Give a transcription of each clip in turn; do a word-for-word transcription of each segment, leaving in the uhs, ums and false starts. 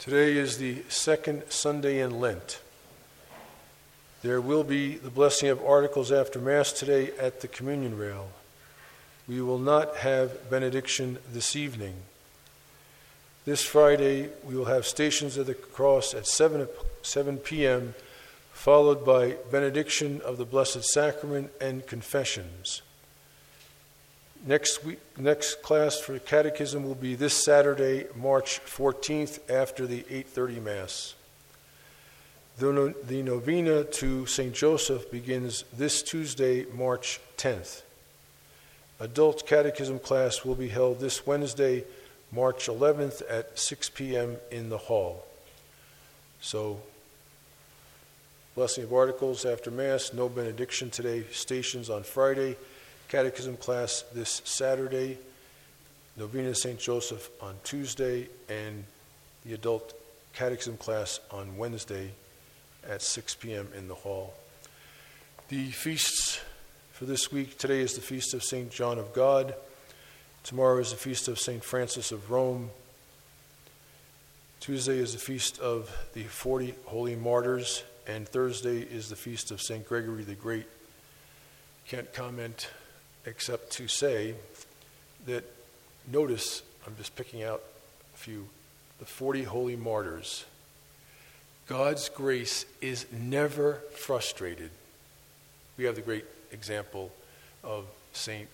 Today is the second Sunday in Lent. There will be the blessing of articles after Mass today at the communion rail. We will not have benediction this evening. This Friday, we will have Stations of the Cross at seven p.m., followed by benediction of the Blessed Sacrament and confessions. Next week, next class for Catechism will be this Saturday, March fourteenth, after the eight thirty Mass. The, no, the novena to Saint Joseph begins this Tuesday, March tenth. Adult Catechism class will be held this Wednesday, March eleventh at six p.m. in the hall. So, blessing of articles after Mass, no benediction today, Stations on Friday, Catechism class this Saturday, Novena to Saint Joseph on Tuesday, and the adult Catechism class on Wednesday at six p.m. in the hall. The feasts for this week, today is the feast of Saint John of God. Tomorrow is the feast of Saint Francis of Rome. Tuesday is the feast of the forty Holy Martyrs, and Thursday is the feast of Saint Gregory the Great. Can't comment except to say that, notice, I'm just picking out a few, the forty Holy Martyrs. God's grace is never frustrated. We have the great example of Saint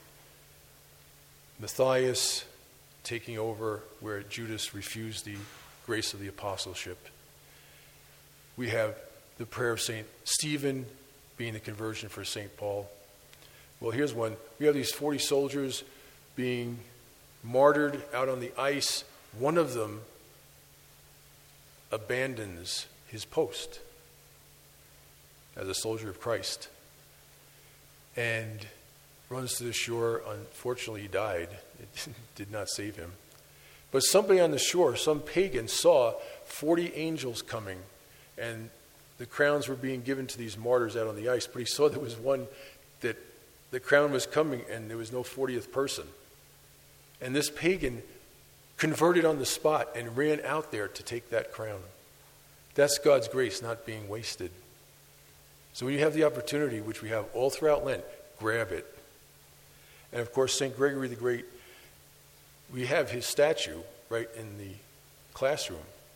Matthias taking over where Judas refused the grace of the apostleship. We have the prayer of Saint Stephen being the conversion for Saint Paul. Well, here's one. We have these forty soldiers being martyred out on the ice. One of them abandons his post as a soldier of Christ and runs to the shore. Unfortunately, he died. It did not save him. But somebody on the shore, some pagan, saw forty angels coming, and the crowns were being given to these martyrs out on the ice. But he saw there was one that the crown was coming, and there was no fortieth person. And this pagan converted on the spot and ran out there to take that crown. That's God's grace not being wasted. So when you have the opportunity, which we have all throughout Lent, grab it. And of course, Saint Gregory the Great, we have his statue right in the classroom.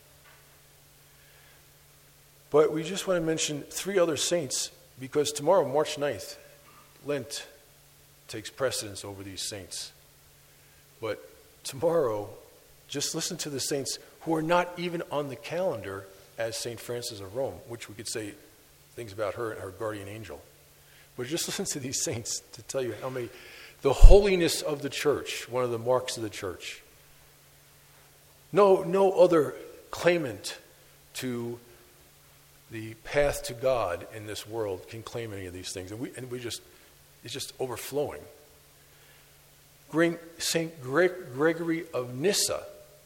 But we just want to mention three other saints, because tomorrow, March ninth, Lent takes precedence over these saints. But tomorrow, just listen to the saints who are not even on the calendar as Saint Francis of Rome, which we could say things about her and her guardian angel. But just listen to these saints to tell you how many, the holiness of the church, one of the marks of the church. No, no other claimant to the path to God in this world can claim any of these things. And we, and we just, it's just overflowing. Saint Gregory of Nyssa.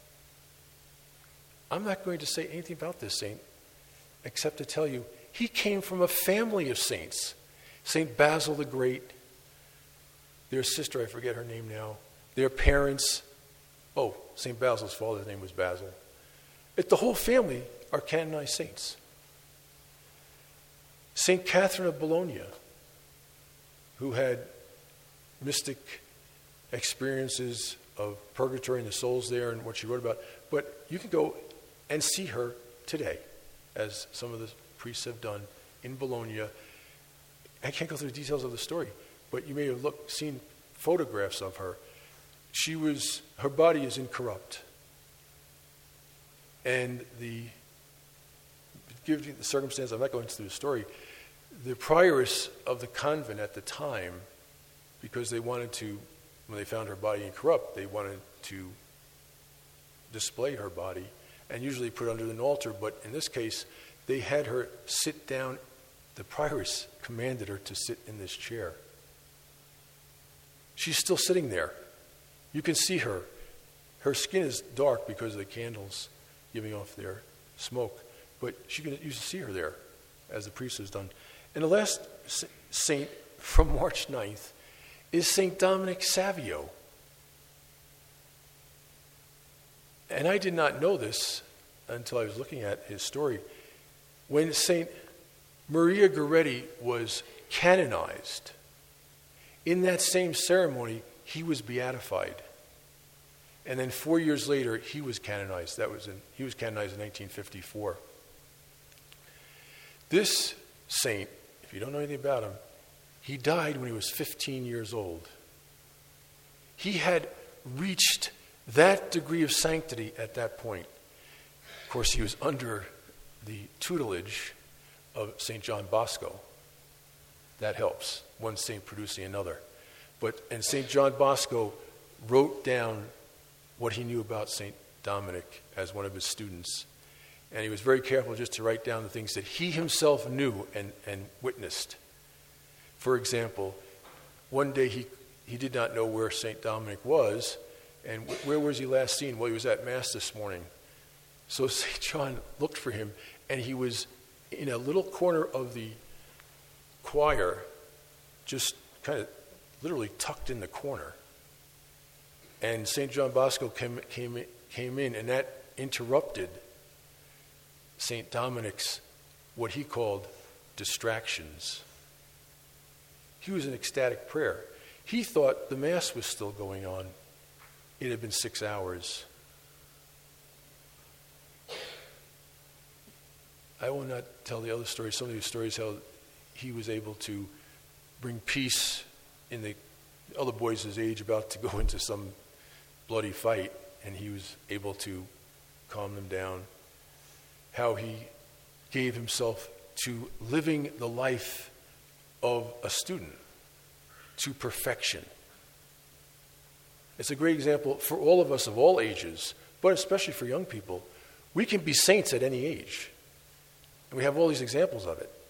I'm not going to say anything about this saint except to tell you he came from a family of saints. Saint Basil the Great, their sister, I forget her name now, their parents, oh, Saint Basil's father's name was Basil. It, the whole family are canonized saints. Saint Catherine of Bologna, who had mystic experiences of purgatory and the souls there and what she wrote about. But you can go and see her today, as some of the priests have done in Bologna. I can't go through the details of the story, but you may have looked, seen photographs of her. She was, her body is incorrupt. And the, give you the circumstance, I'm not going through the story, the prioress of the convent at the time, because they wanted to, when they found her body incorrupt, they wanted to display her body and usually put it under an altar. But in this case, they had her sit down. The prioress commanded her to sit in this chair. She's still sitting there. You can see her. Her skin is dark because of the candles giving off their smoke. But you can, you can see her there, as the priest has done. And the last saint from March ninth is Saint Dominic Savio. And I did not know this until I was looking at his story. When Saint Maria Goretti was canonized, in that same ceremony, he was beatified. And then four years later, he was canonized. That was in, he was canonized in nineteen fifty-four. This saint, if you don't know anything about him, he died when he was fifteen years old. He had reached that degree of sanctity at that point. Of course, he was under the tutelage of Saint John Bosco. That helps, one saint producing another. But and Saint John Bosco wrote down what he knew about Saint Dominic as one of his students. And he was very careful just to write down the things that he himself knew and, and witnessed. For example, one day he, he did not know where Saint Dominic was, and wh- where was he last seen? Well, he was at Mass this morning. So Saint John looked for him, and he was in a little corner of the choir, just kind of literally tucked in the corner. And Saint John Bosco came, came, came in, and that interrupted Saint Dominic's, what he called distractions. He was in ecstatic prayer. He thought the Mass was still going on. It had been six hours. I will not tell the other stories, some of these stories, how he was able to bring peace in the other boys his age about to go into some bloody fight, and he was able to calm them down. How he gave himself to living the life of a student to perfection. It's a great example for all of us of all ages, but especially for young people. We can be saints at any age. And we have all these examples of it.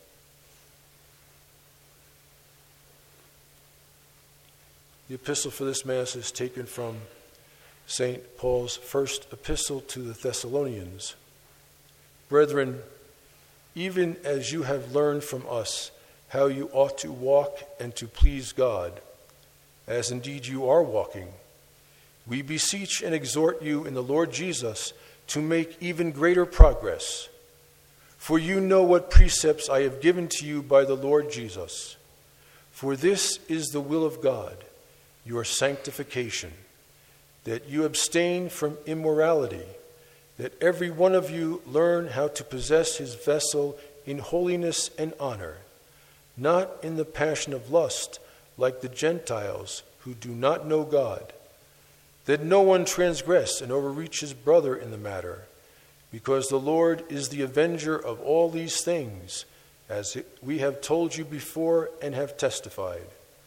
The epistle for this Mass is taken from Saint Paul's first epistle to the Thessalonians. Brethren, even as you have learned from us how you ought to walk and to please God, as indeed you are walking, we beseech and exhort you in the Lord Jesus to make even greater progress. For you know what precepts I have given to you by the Lord Jesus. For this is the will of God, your sanctification, that you abstain from immorality, that every one of you learn how to possess his vessel in holiness and honor, not in the passion of lust, like the Gentiles who do not know God, that no one transgress and overreach his brother in the matter, because the Lord is the avenger of all these things, as we have told you before and have testified.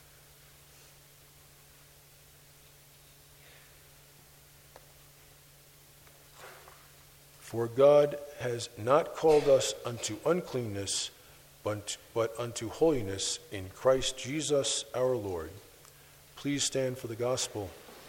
For God has not called us unto uncleanness, but, but unto holiness in Christ Jesus our Lord. Please stand for the gospel.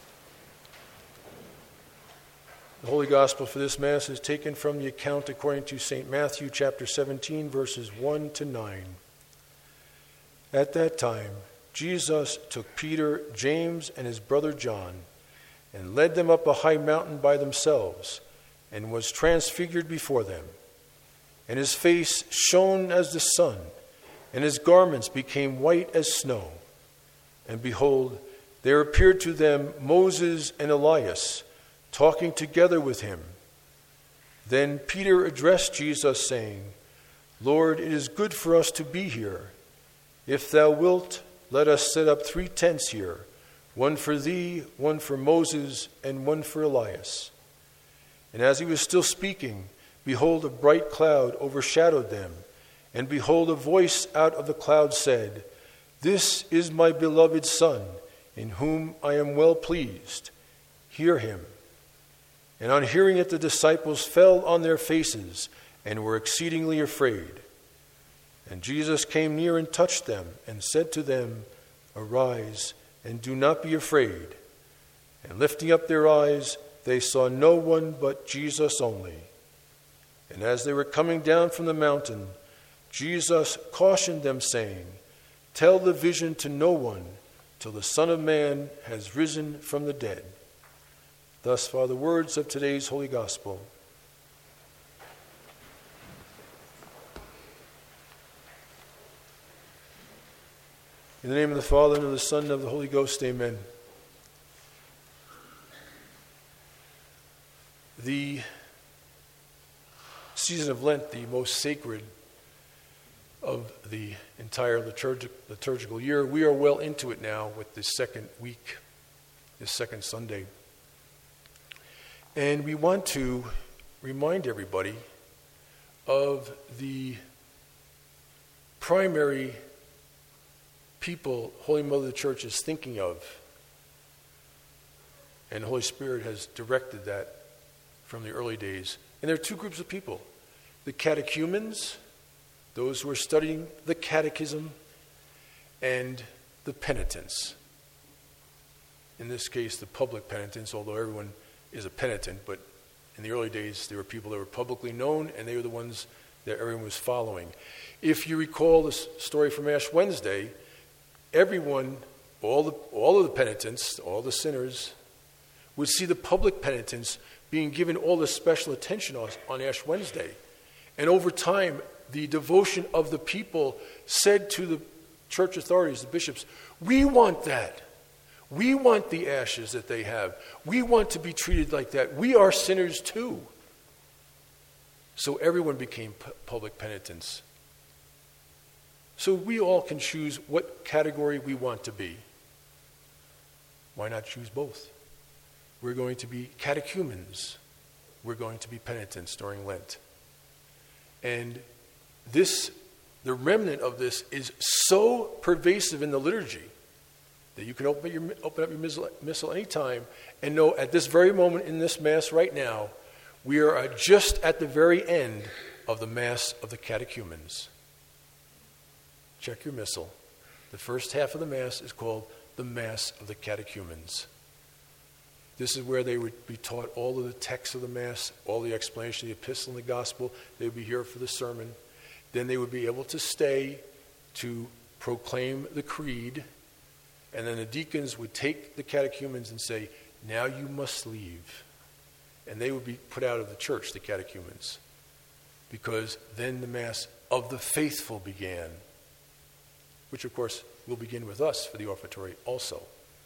The Holy Gospel for this Mass is taken from the account according to Saint Matthew chapter seventeen, verses one to nine. At that time, Jesus took Peter, James, and his brother John, and led them up a high mountain by themselves, and was transfigured before them. And his face shone as the sun, and his garments became white as snow. And behold, there appeared to them Moses and Elias, talking together with him. Then Peter addressed Jesus, saying, Lord, it is good for us to be here. If thou wilt, let us set up three tents here, one for thee, one for Moses, and one for Elias. And as he was still speaking, behold, a bright cloud overshadowed them. And behold, a voice out of the cloud said, This is my beloved Son, in whom I am well pleased. Hear him. And on hearing it, the disciples fell on their faces and were exceedingly afraid. And Jesus came near and touched them and said to them, Arise, and do not be afraid. And lifting up their eyes, they saw no one but Jesus only. And as they were coming down from the mountain, Jesus cautioned them, saying, Tell the vision to no one till the Son of Man has risen from the dead. Thus far the words of today's Holy Gospel. In the name of the Father, and of the Son, and of the Holy Ghost, amen. The season of Lent, the most sacred of the entire liturgic, liturgical year, we are well into it now with this second week, this second Sunday. And we want to remind everybody of the primary people Holy Mother of the Church is thinking of. And the Holy Spirit has directed that from the early days. And there are two groups of people. The catechumens, those who are studying the catechism, and the penitents. In this case, the public penitents, although everyone is a penitent, but in the early days, there were people that were publicly known, and they were the ones that everyone was following. If you recall the story from Ash Wednesday, everyone, all the all of the penitents, all the sinners, would see the public penitents being given all the special attention on, on Ash Wednesday. And over time, the devotion of the people said to the church authorities, the bishops, we want that. We want the ashes that they have. We want to be treated like that. We are sinners too. So everyone became p- public penitents. So we all can choose what category we want to be. Why not choose both? We're going to be catechumens. We're going to be penitents during Lent. And this, the remnant of this is so pervasive in the liturgy that you can open, your, open up your missal, missal anytime and know at this very moment in this Mass right now, we are just at the very end of the Mass of the catechumens. Check your missal. The first half of the Mass is called the Mass of the catechumens. This is where they would be taught all of the texts of the Mass, all the explanation of the epistle and the gospel. They would be here for the sermon. Then they would be able to stay to proclaim the creed. And then the deacons would take the catechumens and say, now you must leave. And they would be put out of the church, the catechumens, because then the Mass of the faithful began, which of course will begin with us for the offertory also.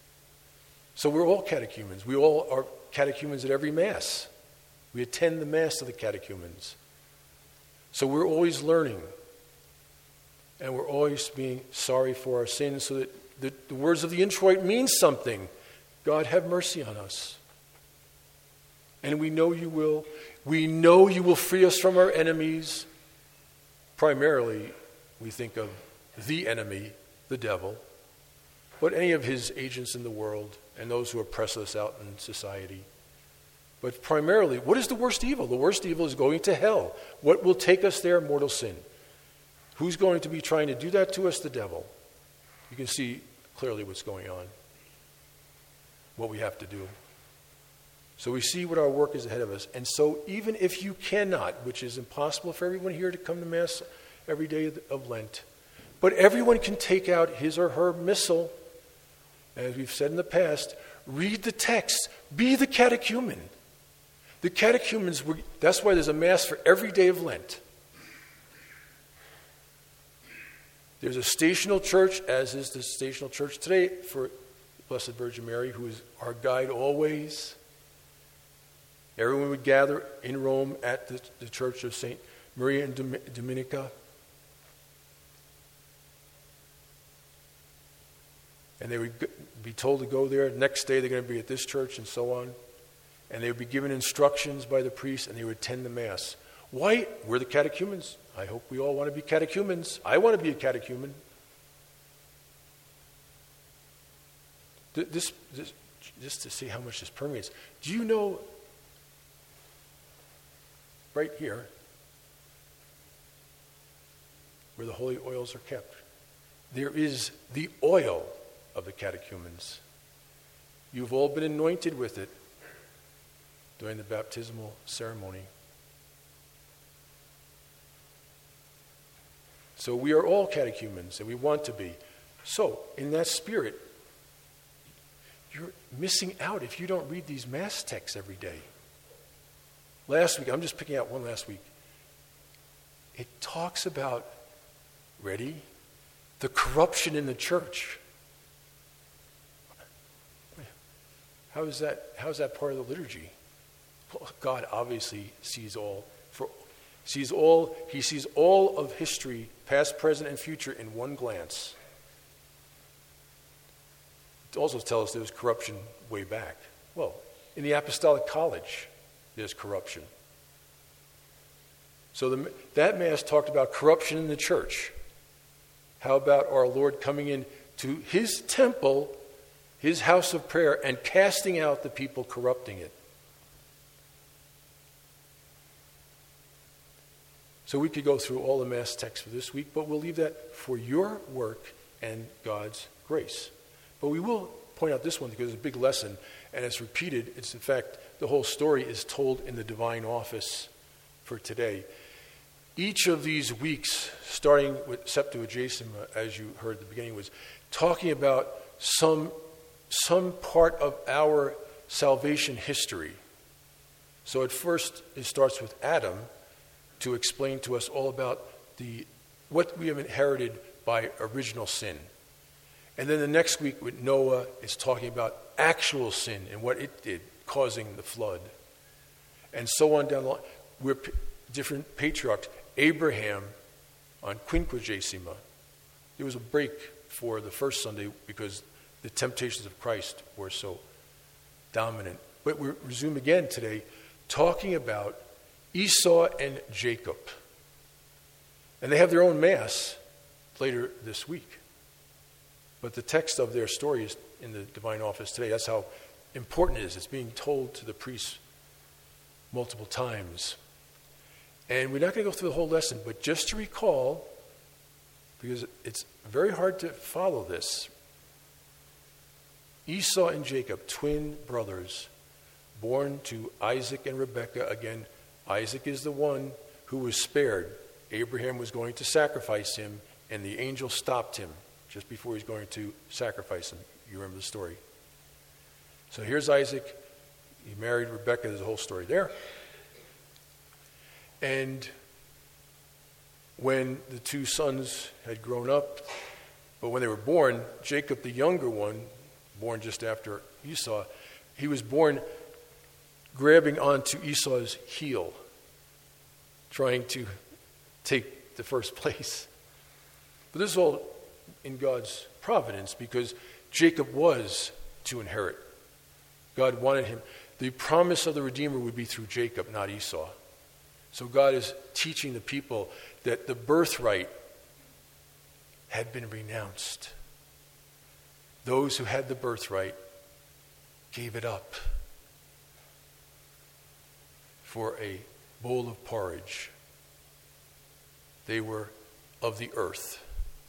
So we're all catechumens. We all are catechumens at every Mass. We attend the Mass of the catechumens. So we're always learning. And we're always being sorry for our sins so that the, the words of the introit mean something. God, have mercy on us. And we know you will. We know you will free us from our enemies. Primarily, we think of the enemy, the devil, but any of his agents in the world and those who oppress us out in society. But primarily, what is the worst evil? The worst evil is going to hell. What will take us there? Mortal sin. Who's going to be trying to do that to us? The devil. You can see clearly what's going on, what we have to do. So we see what our work is ahead of us. And so even if you cannot, which is impossible for everyone here to come to Mass every day of Lent, but everyone can take out his or her missal, as we've said in the past, read the text, be the catechumen. The catechumens, were, that's why there's a Mass for every day of Lent. There's a stational church, as is the stational church today for Blessed Virgin Mary, who is our guide always. Everyone would gather in Rome at the, the church of Saint Maria and Dom- Dominica. And they would be told to go there. Next day they're going to be at this church and so on. And they would be given instructions by the priest and they would attend the Mass. Why? We're the catechumens. I hope we all want to be catechumens. I want to be a catechumen. This, this, just to see how much this permeates. Do you know, right here, where the holy oils are kept, there is the oil of the catechumens. You've all been anointed with it during the baptismal ceremony. So we are all catechumens, and we want to be. So, in that spirit, you're missing out if you don't read these Mass texts every day. Last week, I'm just picking out one last week. It talks about, ready, The corruption in the church. How is that, how is that part of the liturgy? Well, God obviously sees all. For, sees all. He sees all of history, past, present, and future, in one glance. It also tells us there was corruption way back. Well, in the Apostolic College, there's corruption. So the, that Mass talked about corruption in the church. How about our Lord coming in to his temple, his house of prayer, and casting out the people corrupting it? So we could go through all the Mass texts for this week, but we'll leave that for your work and God's grace. But we will point out this one because it's a big lesson, and it's repeated. It's, in fact, the whole story is told in the divine office for today. Each of these weeks, starting with Septuagesima, as you heard at the beginning, was talking about some, some part of our salvation history. So at first, it starts with Adam to explain to us all about the what we have inherited by original sin. And then the next week with Noah is talking about actual sin and what it did, causing the flood. And so on down the line. We're p- different patriarchs. Abraham on Quinquagesima. There was a break for the first Sunday because the temptations of Christ were so dominant. But we resume again today talking about Esau and Jacob. And they have their own Mass later this week. But the text of their story is in the divine office today. That's how important it is. It's being told to the priests multiple times. And we're not going to go through the whole lesson, but just to recall, because it's very hard to follow this, Esau and Jacob, twin brothers, born to Isaac and Rebekah. Again, Isaac is the one who was spared. Abraham was going to sacrifice him, and the angel stopped him just before he was going to sacrifice him. You remember the story. So here's Isaac. He married Rebekah. There's a whole story there. And when the two sons had grown up, but when they were born, Jacob, the younger one, born just after Esau, he was born grabbing onto Esau's heel, trying to take the first place. But this is all in God's providence because Jacob was to inherit. God wanted him. The promise of the Redeemer would be through Jacob, not Esau. So God is teaching the people that the birthright had been renounced. Those who had the birthright gave it up for a bowl of porridge. They were of the earth.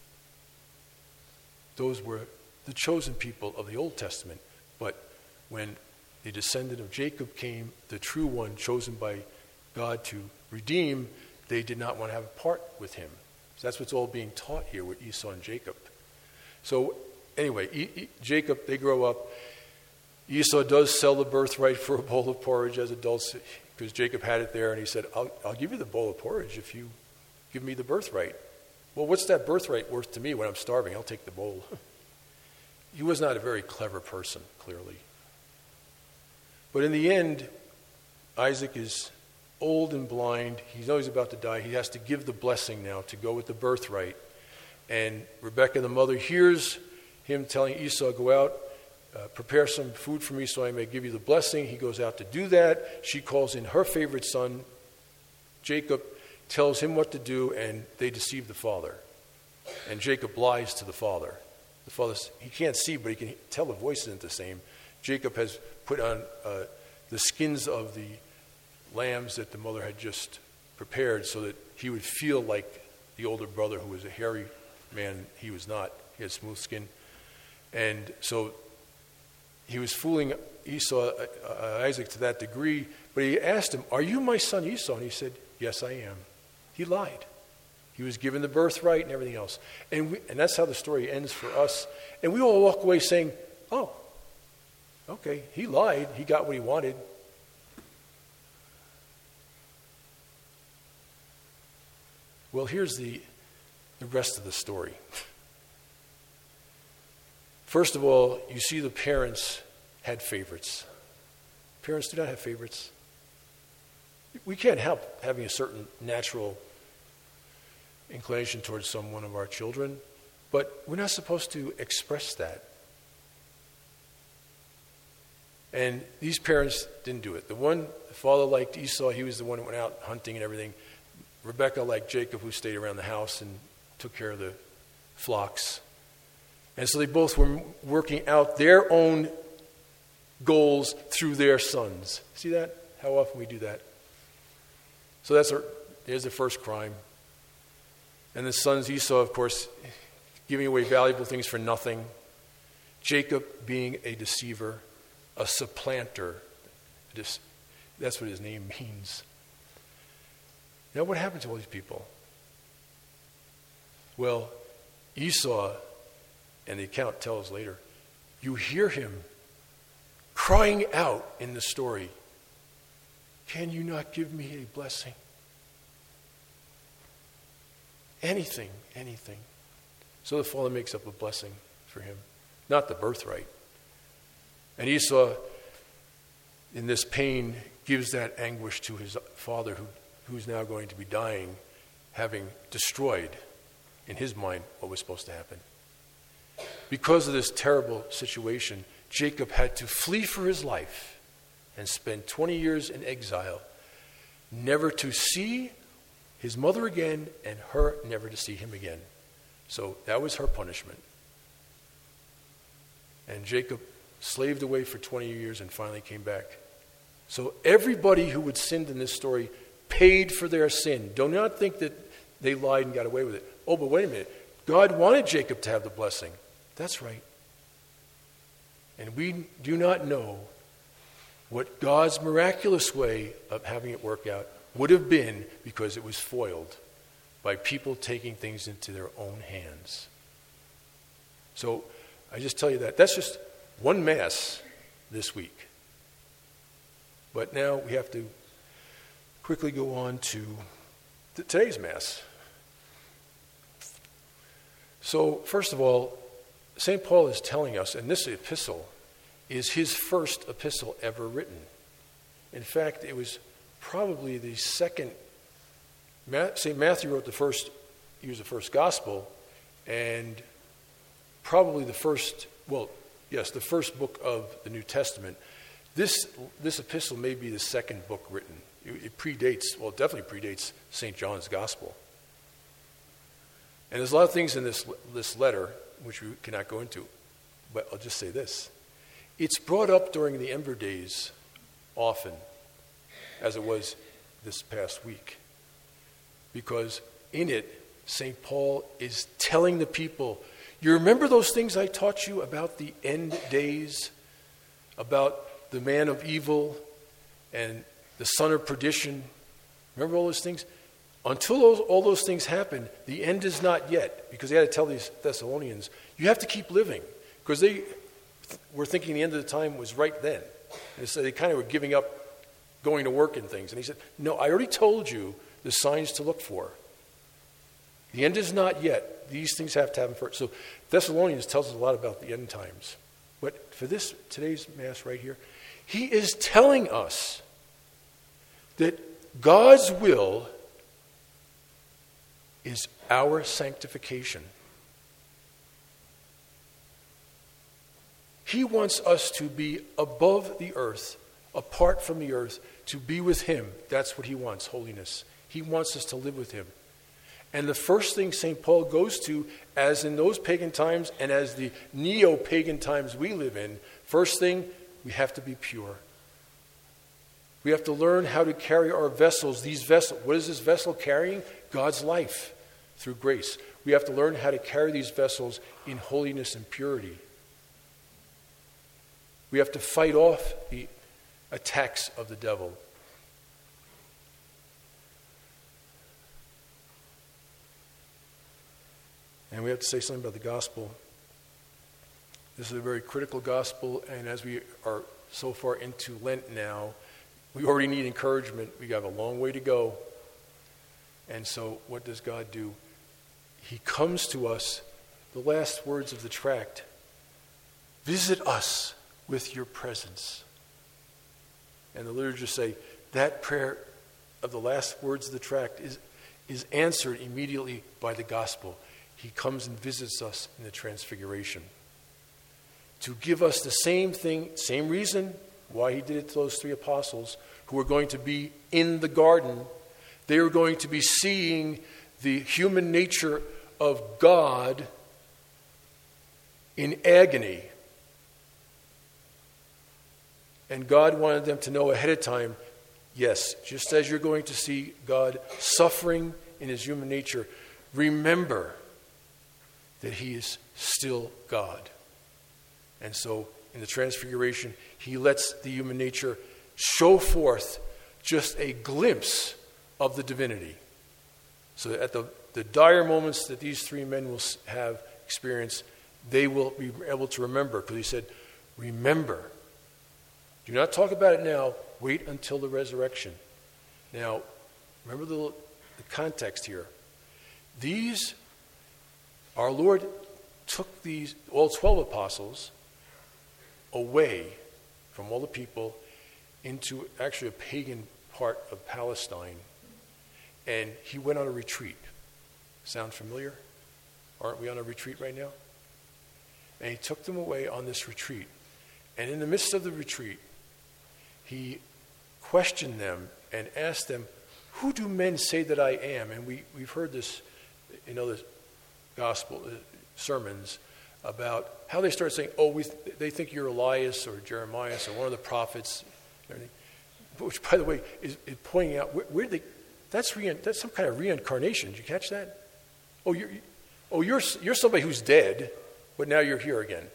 Those were the chosen people of the Old Testament. But when the descendant of Jacob came, the true one chosen by God to redeem, they did not want to have a part with him. So that's what's all being taught here with Esau and Jacob. So anyway, e- e- Jacob, they grow up. Esau does sell the birthright for a bowl of porridge as adults because Jacob had it there, and he said, I'll, I'll give you the bowl of porridge if you give me the birthright. Well, what's that birthright worth to me when I'm starving? I'll take the bowl. He was not a very clever person, clearly. But in the end, Isaac is old and blind. He knows he's about to die. He has to give the blessing now to go with the birthright. And Rebekah, the mother, hears him telling Esau, go out, uh, prepare some food for me so I may give you the blessing. He goes out to do that. She calls in her favorite son, Jacob, tells him what to do, and they deceive the father. And Jacob lies to the father. The father, he can't see, but he can tell the voice isn't the same. Jacob has put on uh, the skins of the lambs that the mother had just prepared so that he would feel like the older brother who was a hairy man. He was not. He had smooth skin. And so he was fooling Esau, uh, Isaac to that degree. But he asked him, are you my son Esau? And he said, yes, I am. He lied. He was given the birthright and everything else. And, we, and that's how the story ends for us. And we all walk away saying, oh, okay, he lied. He got what he wanted. Well, here's the, the rest of the story. First of all, you see the parents had favorites. Parents do not have favorites. We can't help having a certain natural inclination towards some one of our children, but we're not supposed to express that. And these parents didn't do it. The one, the father liked Esau, he was the one who went out hunting and everything. Rebekah liked Jacob, who stayed around the house and took care of the flocks. And so they both were working out their own goals through their sons. See that? How often we do that. So that's our, there's the first crime. And the sons, Esau, of course, giving away valuable things for nothing. Jacob being a deceiver, a supplanter. That's what his name means. Now, what happened to all these people? Well, Esau, and the account tells later, you hear him crying out in the story, can you not give me a blessing? Anything, anything. So the father makes up a blessing for him, not the birthright. And Esau, in this pain, gives that anguish to his father, who, who's now going to be dying, having destroyed, in his mind, what was supposed to happen. Because of this terrible situation, Jacob had to flee for his life and spend twenty years in exile, never to see his mother again, and her never to see him again. So that was her punishment. And Jacob slaved away for twenty years and finally came back. So everybody who had sinned in this story paid for their sin. Do not think that they lied and got away with it. Oh, but wait a minute. God wanted Jacob to have the blessing. That's right. And we do not know what God's miraculous way of having it work out would have been, because it was foiled by people taking things into their own hands. So I just tell you that. That's just one Mass this week. But now we have to quickly go on to th- today's Mass. So first of all, Saint Paul is telling us, and this epistle is his first epistle ever written. In fact, it was probably the second. Saint Matthew wrote the first, he was the first gospel, and probably the first, well, yes, the first book of the New Testament. This this epistle may be the second book written. It, it predates, well, it definitely predates Saint John's Gospel. And there's a lot of things in this this letter which we cannot go into, but I'll just say this. It's brought up during the Ember Days often, as it was this past week, because in it, Saint Paul is telling the people, you remember those things I taught you about the end days, about the man of evil and the son of perdition? Remember all those things? Until those, all those things happen, the end is not yet, because they had to tell these Thessalonians, you have to keep living, because they were thinking the end of the time was right then. And so they kind of were giving up going to work and things. And he said, no, I already told you the signs to look for. The end is not yet. These things have to happen first. So Thessalonians tells us a lot about the end times. But for this, today's Mass right here, he is telling us that God's will is our sanctification. He wants us to be above the earth, apart from the earth, to be with him. That's what he wants, holiness. He wants us to live with him. And the first thing Saint Paul goes to, as in those pagan times and as the neo-pagan times we live in, first thing, we have to be pure. We have to learn how to carry our vessels. These vessels, what is this vessel carrying? God's life through grace. We have to learn how to carry these vessels in holiness and purity. We have to fight off the attacks of the devil. And we have to say something about the gospel. This is a very critical gospel, and as we are so far into Lent now, we already need encouragement. We have a long way to go. And so what does God do? He comes to us, the last words of the tract, visit us with your presence. And the liturgists say that prayer of the last words of the tract is, is answered immediately by the gospel. He comes and visits us in the transfiguration to give us the same thing, same reason why he did it to those three apostles who were going to be in the garden. They were going to be seeing the human nature of God in agony. And God wanted them to know ahead of time, yes, just as you're going to see God suffering in his human nature, remember that he is still God. And so in the transfiguration, he lets the human nature show forth just a glimpse of the divinity. So at the, the dire moments that these three men will have experienced, they will be able to remember, because he said, remember. Do not talk about it now. Wait until the resurrection. Now, remember the, the context here. These, our Lord took these, all twelve apostles, away from all the people into actually a pagan part of Palestine, and he went on a retreat. Sound familiar? Aren't we on a retreat right now? And he took them away on this retreat. And in the midst of the retreat, he questioned them and asked them, who do men say that I am? And we, we've heard this in other gospel uh, sermons about how they start saying, oh, we th- they think you're Elias or Jeremiah or one of the prophets. Which, by the way, is, is pointing out, where, where did they, that's, re- that's some kind of reincarnation. Did you catch that? Oh, you're, oh you're, you're somebody who's dead, but now you're here again.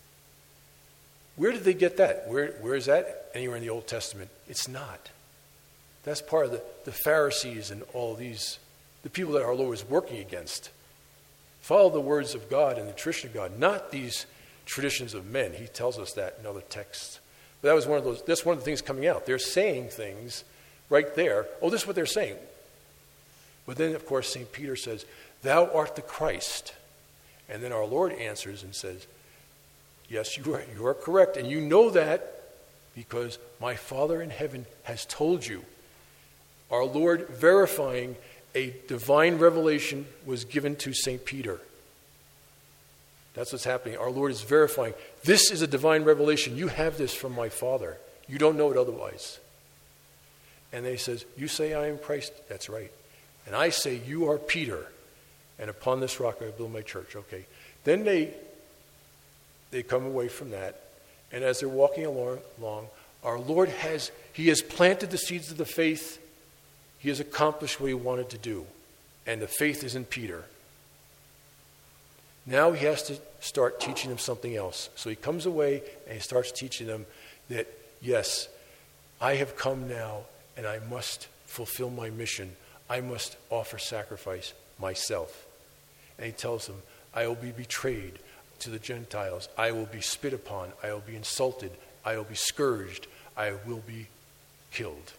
Where did they get that? Where, where is that? Anywhere in the Old Testament? It's not. That's part of the, the Pharisees and all these, the people that our Lord was working against. Follow the words of God and the tradition of God, not these traditions of men. He tells us that in other texts. But that was one of those, that's one of the things coming out. They're saying things right there. Oh, this is what they're saying. But then, of course, Saint Peter says, thou art the Christ. And then our Lord answers and says, yes, you are, you are correct, and you know that because my Father in heaven has told you. Our Lord verifying a divine revelation was given to Saint Peter. That's what's happening. Our Lord is verifying, this is a divine revelation. You have this from my Father. You don't know it otherwise. And then he says, you say I am Christ? That's right. And I say you are Peter, and upon this rock I will build my church. Okay. Then they... They come away from that, and as they're walking along, along, our Lord has, he has planted the seeds of the faith. He has accomplished what he wanted to do, and the faith is in Peter. Now he has to start teaching them something else. So he comes away and he starts teaching them that, yes, I have come now, and I must fulfill my mission. I must offer sacrifice myself. And he tells them, I will be betrayed to the Gentiles. I will be spit upon. I will be insulted. I will be scourged. I will be killed.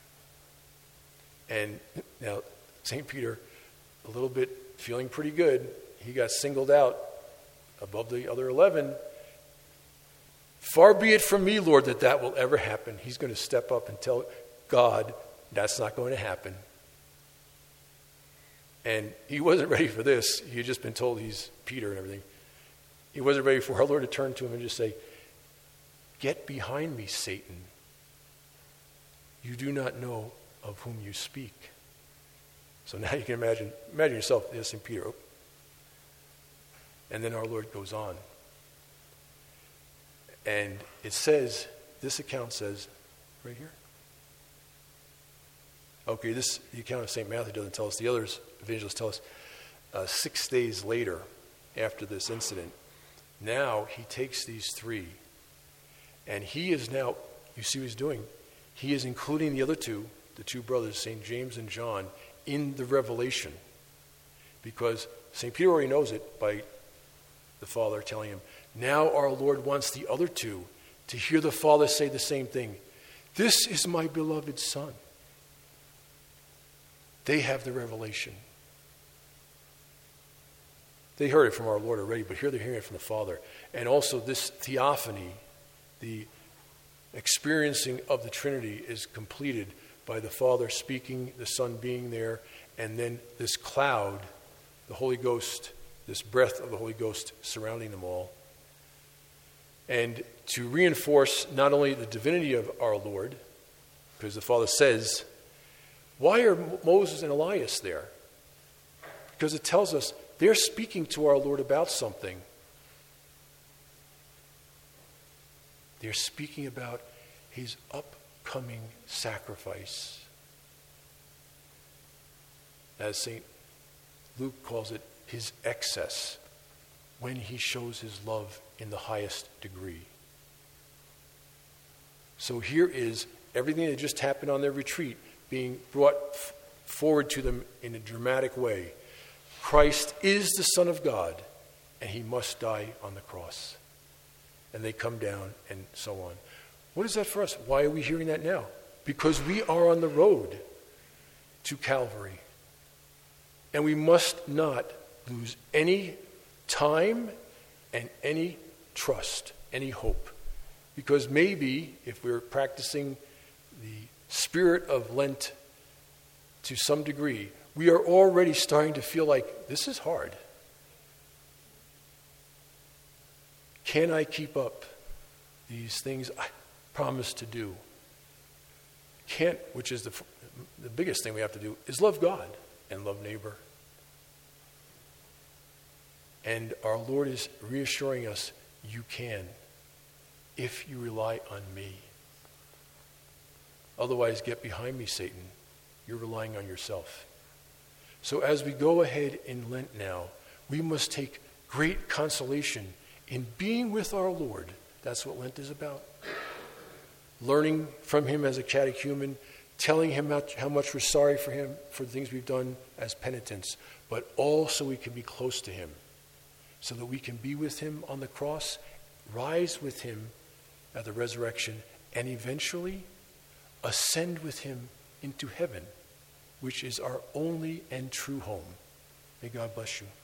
And now Saint Peter, a little bit feeling pretty good, he got singled out above the other eleven. Far be it from me, Lord, that that will ever happen. He's going to step up and tell God that's not going to happen. And he wasn't ready for this. He had just been told he's Peter and everything. He wasn't ready for our Lord to turn to him and just say, get behind me, Satan. You do not know of whom you speak. So now you can imagine, imagine yourself, yes, Saint Peter. And then our Lord goes on. And it says, this account says, right here. Okay, this the account of Saint Matthew doesn't tell us. The others, evangelists tell us, uh, six days later, after this incident, now he takes these three, and he is now, you see what he's doing? He is including the other two, the two brothers, Saint James and John, in the revelation. Because Saint Peter already knows it by the Father telling him, now our Lord wants the other two to hear the Father say the same thing. This is my beloved Son. They have the revelation. They heard it from our Lord already, but here they're hearing it from the Father. And also this theophany, the experiencing of the Trinity, is completed by the Father speaking, the Son being there, and then this cloud, the Holy Ghost, this breath of the Holy Ghost surrounding them all. And to reinforce not only the divinity of our Lord, because the Father says, why are Moses and Elias there? Because it tells us they're speaking to our Lord about something. They're speaking about his upcoming sacrifice. As Saint Luke calls it, his excess, when he shows his love in the highest degree. So here is everything that just happened on their retreat being brought f- forward to them in a dramatic way. Christ is the Son of God, and he must die on the cross. And they come down and so on. What is that for us? Why are we hearing that now? Because we are on the road to Calvary. And we must not lose any time and any trust, any hope. Because maybe if we're practicing the spirit of Lent to some degree, we are already starting to feel like this is hard. Can I keep up these things I promised to do? Can't, which is the, the biggest thing we have to do, is love God and love neighbor. And our Lord is reassuring us, you can, if you rely on me. Otherwise, get behind me, Satan. You're relying on yourself. So as we go ahead in Lent now, we must take great consolation in being with our Lord. That's what Lent is about. Learning from him as a catechumen, telling him how, how much we're sorry for him, for the things we've done as penitents, but also we can be close to him, so that we can be with him on the cross, rise with him at the resurrection, and eventually ascend with him into heaven, which is our only and true home. May God bless you.